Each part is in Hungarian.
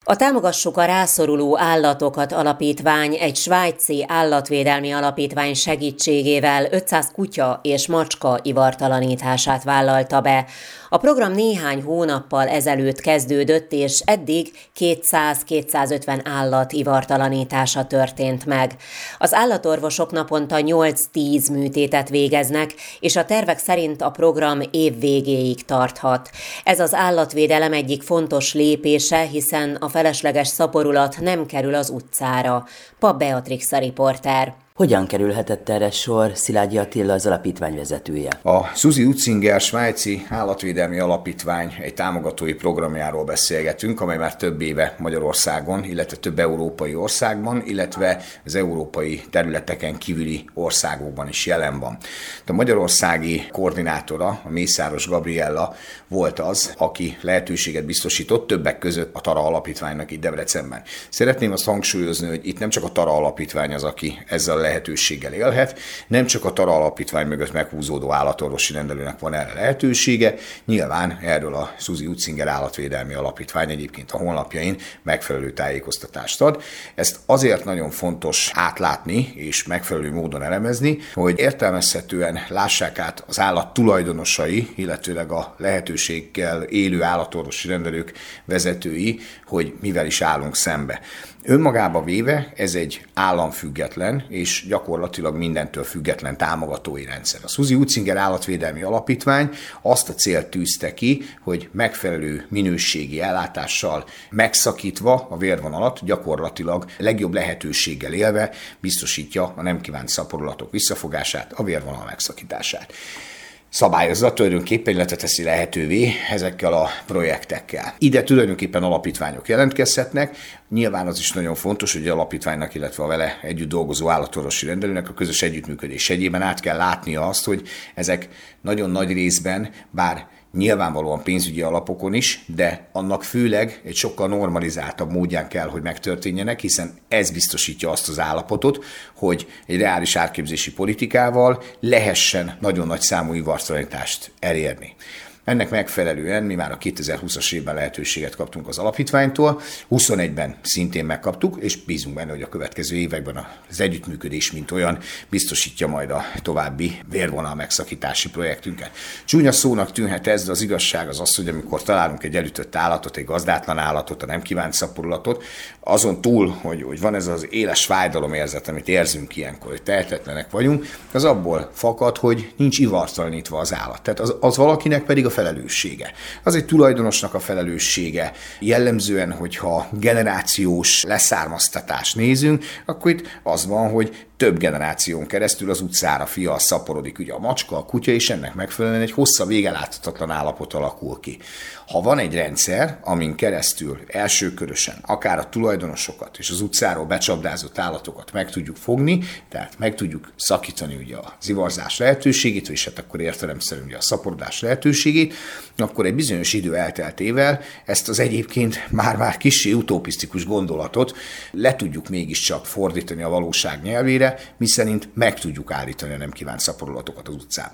A Támogassuk a rászoruló állatokat alapítvány egy svájci állatvédelmi alapítvány segítségével 500 kutya és macska ivartalanítását vállalta be. A program néhány hónappal ezelőtt kezdődött, és eddig 200-250 állat ivartalanítása történt meg. Az állatorvosok naponta 8-10 műtétet végeznek, és a tervek szerint a program év végéig tarthat. Ez az állatvédelem egyik fontos lépése, hiszen a felesleges szaporulat nem kerül az utcára. Pap Beatrix a riporter. Hogyan kerülhetett erre sor? Szilágyi Attila az alapítvány vezetője. A Susi Utzinger svájci állatvédelmi alapítvány egy támogatói programjáról beszélgetünk, amely már több éve Magyarországon, illetve több európai országban, illetve az európai területeken kívüli országokban is jelen van. A magyarországi koordinátora, a Mészáros Gabriella volt az, aki lehetőséget biztosított többek között a Tara Alapítványnak itt Debrecenben. Szeretném azt hangsúlyozni, hogy itt nem csak a Tara Alapítvány az, aki ezzel lehetőséggel élhet, nem csak a Tara Alapítvány mögött meghúzódó állatorvosi rendelőnek van erre lehetősége, nyilván erről a Susi Utzinger állatvédelmi alapítvány egyébként a honlapjain megfelelő tájékoztatást ad. Ezt azért nagyon fontos átlátni és megfelelő módon elemezni, hogy értelmezhetően lássák át az állat tulajdonosai, illetőleg a lehetőséggel élő állatorvosi rendelők vezetői, hogy mivel is állunk szembe. Önmagába véve ez egy államfüggetlen és gyakorlatilag mindentől független támogatói rendszer. A Susi Utzinger állatvédelmi alapítvány azt a célt tűzte ki, hogy megfelelő minőségi ellátással megszakítva a vérvonalat gyakorlatilag legjobb lehetőséggel élve biztosítja a nem kívánt szaporulatok visszafogását, a vérvonal megszakítását. Szabályozza tulajdonképpen, illetve teszi lehetővé ezekkel a projektekkel. Ide tulajdonképpen alapítványok jelentkezhetnek. Nyilván az is nagyon fontos, hogy az alapítványnak, illetve a vele együtt dolgozó állatorvosi rendelőnek a közös együttműködés egyében át kell látnia azt, hogy ezek nagyon nagy részben, bár nyilvánvalóan pénzügyi alapokon is, de annak főleg egy sokkal normalizáltabb módján kell, hogy megtörténjenek, hiszen ez biztosítja azt az állapotot, hogy egy reális árképzési politikával lehessen nagyon nagy számú ivartalanítást elérni. Ennek megfelelően mi már a 2020-as évben lehetőséget kaptunk az alapítványtól, 21-ben szintén megkaptuk, és bízunk benne, hogy a következő években az együttműködés mint olyan biztosítja majd a további vérvonal megszakítási projektünket. Csúnya szónak tűnhet ez, de az igazság az, hogy amikor találunk egy elütött állatot, egy gazdátlan állatot, a nem kívánt szaporulatot, azon túl, hogy van ez az éles fájdalomérzet, amit érzünk ilyenkor, hogy tehetetlenek vagyunk, az abból fakad, hogy nincs ivartalanítva az állat. Tehát az valakinek pedig a felelőssége. Az egy tulajdonosnak a felelőssége. Jellemzően, hogyha generációs leszármaztatást nézünk, akkor itt az van, hogy több generáción keresztül az utcára fial szaporodik ugye a macska, a kutya, és ennek megfelelően egy hosszabb végeláthatatlan állapot alakul ki. Ha van egy rendszer, amin keresztül elsőkörösen akár a tulajdonosokat és az utcáról becsapdázott állatokat meg tudjuk fogni, tehát meg tudjuk szakítani ugye az ivarzás lehetőségét, és hát akkor értelemszerűen ugye a szaporodás lehetőségét, akkor egy bizonyos idő elteltével ezt az egyébként már kissé utopisztikus gondolatot le tudjuk mégiscsak fordítani a valóság nyelvére, miszerint meg tudjuk állítani a nem kívánt szaporulatokat az utcán.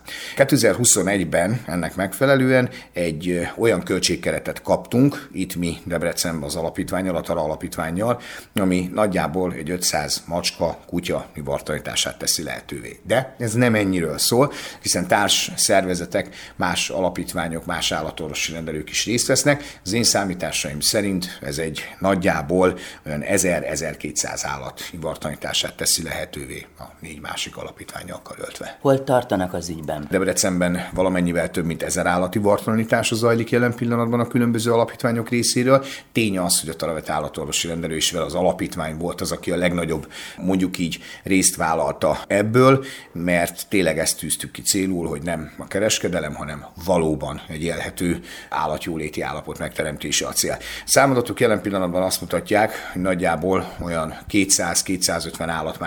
2021-ben ennek megfelelően egy olyan költségkeretet kaptunk, itt mi Debrecenben az alapítvánnyal, a Tara Alapítvánnyal, ami nagyjából egy 500 macska, kutya ivartalanítását teszi lehetővé. De ez nem ennyiről szól, hiszen társ szervezetek, más alapítványok, más állatorvosi rendelők is részt vesznek. Az én számításaim szerint ez egy nagyjából olyan 1000-1200 állat ivartalanítását teszi lehetővé a 4 másik alapítvánnyal karöltve. Hol tartanak az ügyben? Debrecenben valamennyivel több mint 1000 állati ivartalanítása zajlik jelen pillanatban a különböző alapítványok részéről. Tény az, hogy a Taravet állatorvosi rendelő is az alapítvány volt az, aki a legnagyobb, mondjuk így, részt vállalta ebből, mert tényleg ezt tűztük ki célul, hogy nem a kereskedelem, hanem valóban egy élhető állatjóléti állapot megteremtése a cél. Számadatok jelen pillanatban azt mutatják, hogy nagyjából olyan 200-250 állat már ki lett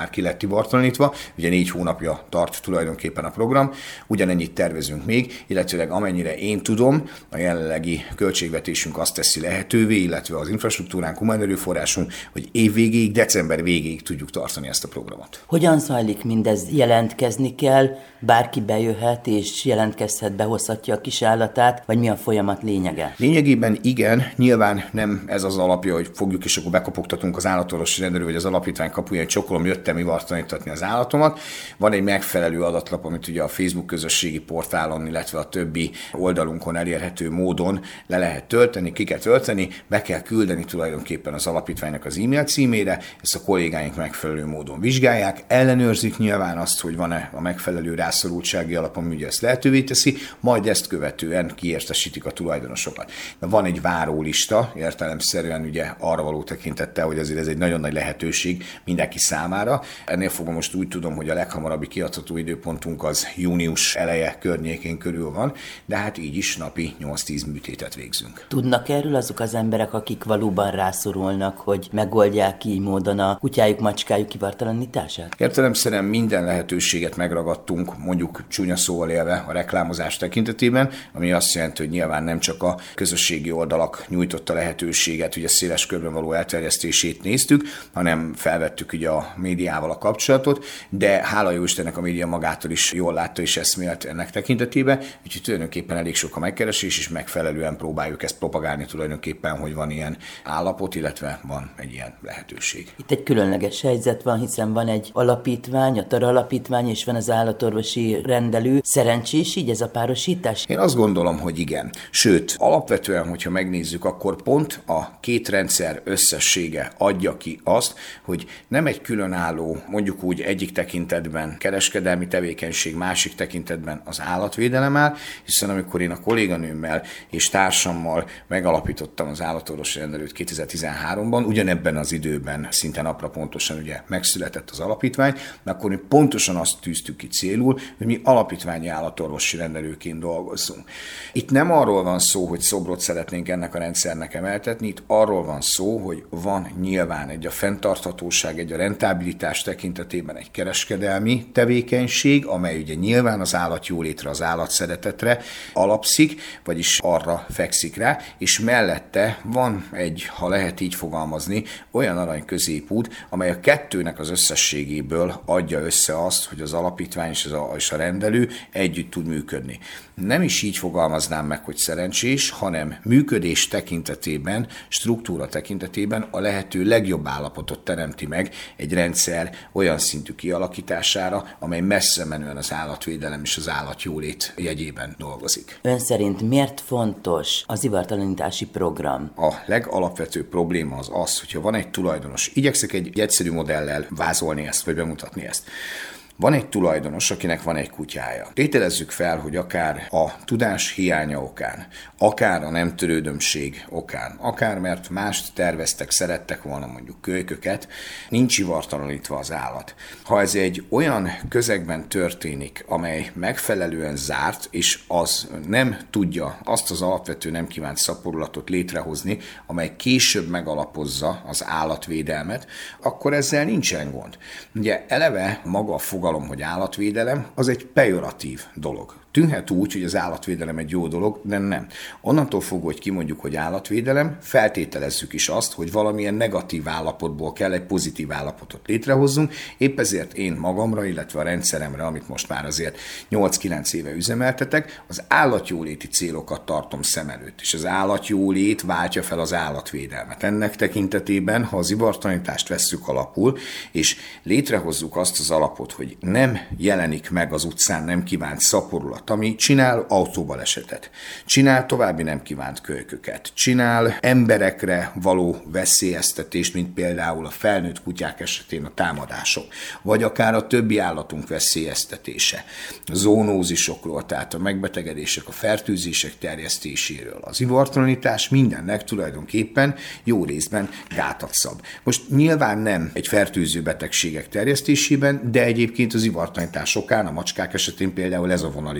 ivartalanítva, ugye 4 hónapja tart tulajdonképpen a program, ugyanennyit tervezünk még, illetőleg amennyire én tudom, a jelenlegi költségvetésünk azt teszi lehetővé, illetve az infrastruktúránk, humán erőforrásunk, hogy év végéig, december végéig tudjuk tartani ezt a programot. Hogyan zajlik mindez? Jelentkezni kell, bárki bejöhet és jelentkezhet, behozhatja a kis állatát, vagy mi a folyamat lényege? Lényegében igen, nyilván nem ez az alapja, hogy fogjuk és akkor bekopogtatunk az állatorvosi rendelő, vagy az alapítvány kapuján, hogy csokolom, jöttem ivartalanítatni az állatomat. Van egy megfelelő adatlap, amit ugye a Facebook közösségi portálon, illetve a többi oldalunkon elérhető módon le lehet tölteni, ki kell tölteni, be kell küldeni tulajdonképpen az alapítványnak az e-mail címére, ezt a kollégáink megfelelő módon vizsgálják, ellenőrzik nyilván azt, hogy van-e a megfelelő rászorultsági alap, ami ugye ezt lehetővé teszi, majd ezt követően kiértesítik a tulajdonosokat. De van egy várólista, értelemszerűen ugye arra való tekintettel, hogy azért ez egy nagyon nagy lehetőség mindenki számára. Ennél fogva most úgy tudom, hogy a leghamarabbi kiadható időpontunk az június eleje környékén körül van, de hát így is napi 8-10 műtétet végzünk. Tudnak erről azok az emberek, akik valóban rászorulnak, hogy megoldják így módon a kutyájuk, macskájuk ivartalanítását? Értelemszerűen minden lehetőséget megragadtunk, mondjuk csúnya szóval élve a reklámozás tekintetében, ami azt jelenti, hogy nyilván nem csak a közösségi oldalak nyújtotta lehetőséget, hogy a széles körben való elterjesztését néztük, hanem felvettük ugye a médiával a kapcsolatot, de hála jó Istennek a média magától is jól látta és eszmélt ennek tekintetében, úgyhogy tulajdonképpen elég sok a megkeresés, és megfelelően próbáljuk ezt propagálni tulajdonképpen, hogy van ilyen állapot, illetve van egy ilyen lehetőség. Itt egy különleges helyzet van, hiszen van egy alapítvány, a TARA alapítvány, és van az állatorvosi rendelő. Szerencsés így ez a párosítás? Én azt gondolom, hogy igen. Sőt, alapvetően, hogyha megnézzük, akkor pont a két rendszer összessége adja ki azt, hogy nem egy különálló, mondjuk úgy egyik tekintetben kereskedelmi tevékenység, másik tekintetben az állatvédelem áll, hiszen amikor én a kolléganőmmel és társammal megalapítottam az állatorvosi rendelőt 2013-ban, ugyanebben az időben, szinte napra pontosan ugye megszületett az alapítvány, akkor mi pontosan azt tűztük ki célul, hogy mi alapítványi állatorvosi rendelőként dolgozzunk. Itt nem arról van szó, hogy szobrot szeretnénk ennek a rendszernek emeltetni, itt arról van szó, hogy van nyilván egy a fenntarthatóság, egy a rentabilitás tekintetében egy kereskedelmi tevékenység, amely ugye nyilván az állatjólétre, az állatszeretetre alapszik, vagyis arra fekszik rá, és mellette van egy, ha lehet így fogalmazni, olyan arany középút, amely a kettőnek az összességéből adja össze azt, hogy az alapítvány és a rendelő együtt tud működni. Nem is így fogalmaznám meg, hogy szerencsés, hanem működés tekintetében, struktúra tekintetében a lehető legjobb állapotot teremti meg egy rendszer olyan szintű kialakítására, amely messze menően az állatvédelem és az állatjólét jegyében dolgozik. Ön szerint miért fontos az ivartalanítási program? A legalapvetőbb probléma az az, hogyha van egy tulajdonos, igyekszek egy egyszerű modellel vázolni ezt, vagy bemutatni ezt. Van egy tulajdonos, akinek van egy kutyája. Tételezzük fel, hogy akár a tudás hiánya okán, akár a nem törődömség okán, akár mert mást terveztek, szerettek volna mondjuk kölyköket, nincs ivartalanítva az állat. Ha ez egy olyan közegben történik, amely megfelelően zárt, és az nem tudja azt az alapvető nem kívánt szaporulatot létrehozni, amely később megalapozza az állatvédelmet, akkor ezzel nincsen gond. Ugye eleve maga a fogalom, hogy állatvédelem, az egy pejoratív dolog. Tűnhet úgy, hogy az állatvédelem egy jó dolog, de nem. Onnantól fogva, hogy kimondjuk, hogy állatvédelem, feltételezzük is azt, hogy valamilyen negatív állapotból kell egy pozitív állapotot létrehozzunk. Épp ezért én magamra, illetve a rendszeremre, amit most már azért 8-9 éve üzemeltetek, az állatjóléti célokat tartom szem előtt, és az állatjólét váltja fel az állatvédelmet. Ennek tekintetében, ha az ivartalanítást vesszük alapul, és létrehozzuk azt az alapot, hogy nem jelenik meg az utcán nem kívánt szaporulat, ami csinál autóbalesetet, csinál további nem kívánt kölyköket, csinál emberekre való veszélyeztetést, mint például a felnőtt kutyák esetén a támadások, vagy akár a többi állatunk veszélyeztetése, a zoonózisokról, tehát a megbetegedések, a fertőzések terjesztéséről. Az ivartalanítás mindennek tulajdonképpen jó részben gátat szab. Most nyilván nem egy fertőző betegségek terjesztésében, de egyébként az ivartalanítás okán, a macskák esetén például ez a vonal is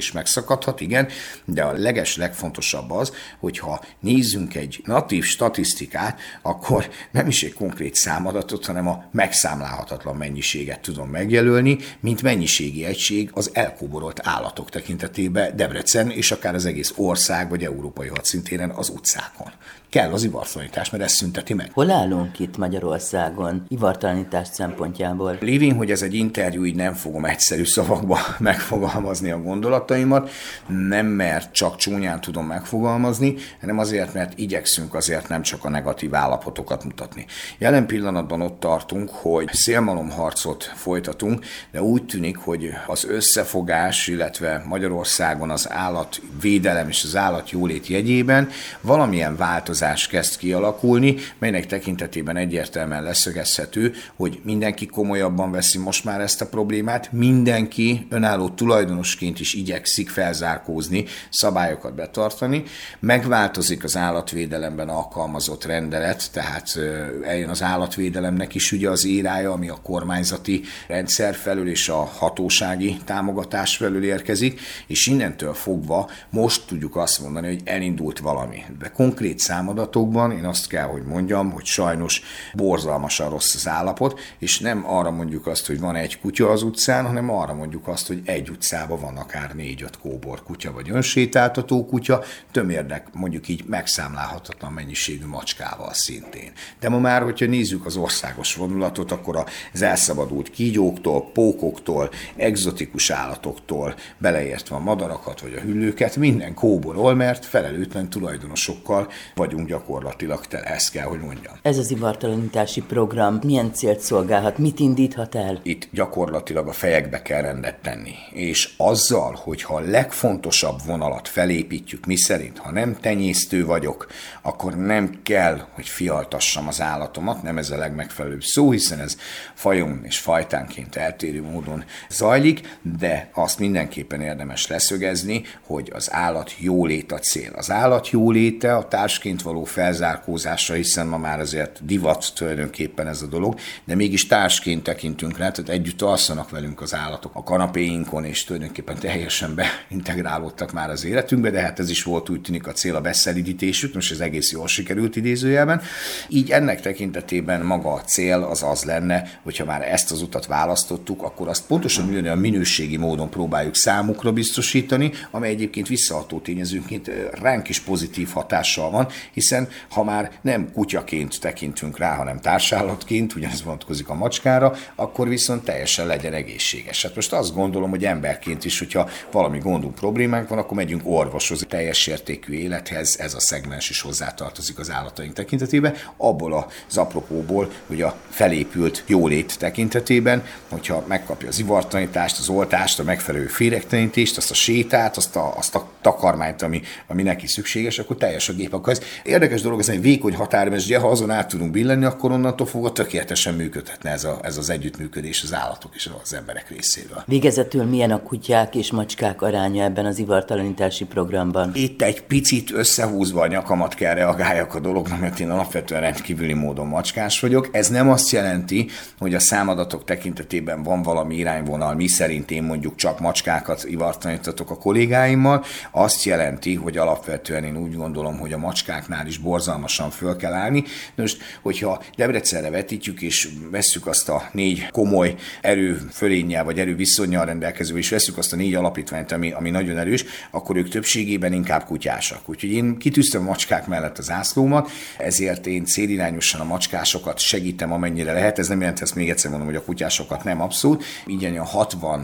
is megszakadhat, igen, de a legfontosabb az, hogyha nézzünk egy natív statisztikát, akkor nem is egy konkrét számadatot, hanem a megszámlálhatatlan mennyiséget tudom megjelölni, mint mennyiségi egység az elkóborolt állatok tekintetében Debrecen és akár az egész ország vagy európai hadszintéren az utcákon. Kell az ivartalanítás, mert ez szünteti meg. Hol állunk itt Magyarországon ivartalanítás szempontjából? Lévén, hogy ez egy interjú, így nem fogom egyszerű szavakba megfogalmazni a gondolataimat, nem mert csak csúnyán tudom megfogalmazni, hanem azért, mert igyekszünk azért nem csak a negatív állapotokat mutatni. Jelen pillanatban ott tartunk, hogy szélmalomharcot folytatunk, de úgy tűnik, hogy az összefogás, illetve Magyarországon az állatvédelem és az állatjólét jegyében valamilyen változás kezd kialakulni, melynek tekintetében egyértelműen leszögezhető, hogy mindenki komolyabban veszi most már ezt a problémát, mindenki önálló tulajdonosként is igyekszik felzárkózni, szabályokat betartani, megváltozik az állatvédelemben alkalmazott rendelet, tehát eljön az állatvédelemnek is ugye az írája, ami a kormányzati rendszer felől és a hatósági támogatás felől érkezik, és innentől fogva most tudjuk azt mondani, hogy elindult valami. De konkrét számadatokban én azt kell, hogy mondjam, hogy sajnos borzalmasan rossz az állapot, és nem arra mondjuk azt, hogy van egy kutya az utcán, hanem arra mondjuk azt, hogy egy utcában van akár 4-5 kóbor kutya, vagy önsétáltató kutya, tömérdek mondjuk így megszámlálhatatlan mennyiségű macskával szintén. De ma már, hogyha nézzük az országos vonulatot, akkor az elszabadult kígyóktól, pókoktól, egzotikus állatoktól, beleértve a madarakat vagy a hüllőket, minden kóborol, mert felelőtlen tulajdonosokkal vagyunk gyakorlatilag tele, ezt kell, hogy mondjam. Ez az ivartalanítási program milyen célt szolgálhat, mit indíthat el? Itt gyakorlatilag a fejekbe kell rendet tenni. És azzal, hogyha a legfontosabb vonalat felépítjük, miszerint, ha nem tenyésztő vagyok, akkor nem kell, hogy fialtassam az állatomat, nem ez a legmegfelelőbb szó, hiszen ez fajon és fajtánként eltérő módon zajlik, de azt mindenképpen érdemes leszögezni, hogy az állat jólét a cél. Az állat jóléte a társként való felzárkózásra, hiszen ma már azért divat tulajdonképpen ez a dolog, de mégis társként tekintünk rá, tehát együtt alszanak velünk az állatok a kanapéinkon, és tulajdonképpen teljesen beintegrálódtak már az életünkbe, de hát ez is volt úgy tűnik a cél a beszelidítésük, most ez egész jól sikerült idézőjelben. Így ennek tekintetében maga a cél az lenne, hogyha már ezt az utat választottuk, akkor azt pontosan ugyanolyan minőségi módon próbáljuk számukra biztosítani, amely egyébként visszaható tényezőként ránk is pozitív hatással van, hiszen ha már nem kutyaként tekintünk rá, hanem társállatként, ugyanez vonatkozik a macskára, akkor viszont teljesen legyen egészséges. Hát most azt gondolom, hogy emberként is, hogyha valami gondunk, problémánk van, akkor megyünk orvoshoz. Teljes értékű élethez ez a szegmens is hozzátartozik az állataink tekintetében. Abból az apropóból, hogy a felépült jólét tekintetében, hogyha megkapja az ivartalanítást, az oltást, a megfelelő féregtelenítést, azt a sétát, azt a takarmányt, ami neki szükséges, akkor teljes a gép. Akkor ez érdekes dolog, ez egy vékony határmesdje, ha azon át tudunk billenni, akkor onnantól fogva tökéletesen működhetne ez az együttműködés az állatok és az emberek részéről. Végezetül milyen a kutyák és macskák aránya ebben az ivartalanítási programban? Itt egy picit összehúzva a nyakamat kell reagáljak a dolognak, mert én alapvetően rendkívüli módon macskás vagyok. Ez nem azt jelenti, hogy a számadatok tekintetében van valami irányvonal, mi szerint én mondjuk csak macskákat ivartalanítatok a kollégáimmal. Azt jelenti, hogy alapvetően én úgy gondolom, hogy a macskáknál is borzalmasan föl kell állni. De most, hogyha Debrecenre vetítjük, és vesszük azt a 4 komoly erőfölénnyel, vagy erőviszonnyal rendelkező, és vesszük azt a 4 alapítványt, ami nagyon erős, akkor ők többségében inkább kutyásak. Úgyhogy én kitűztem a macskák mellett az zászlómat, ezért én célirányosan a macskásokat segítem, amennyire lehet. Ez nem jelenti, ezt még egyszer mondom, hogy a kutyásokat nem abszolút. Így a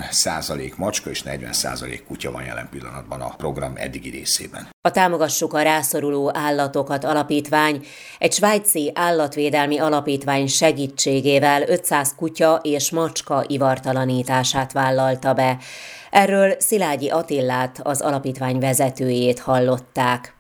60% macska és 40% kutya van jelen pillanatban a program eddigi részében. A Támogassuk a rászoruló állatokat alapítvány egy svájci állatvédelmi alapítvány segítségével 500 kutya és macska ivartalanítását vállalta be. Erről Szilágyi Attillát, az alapítvány vezetőjét hallották.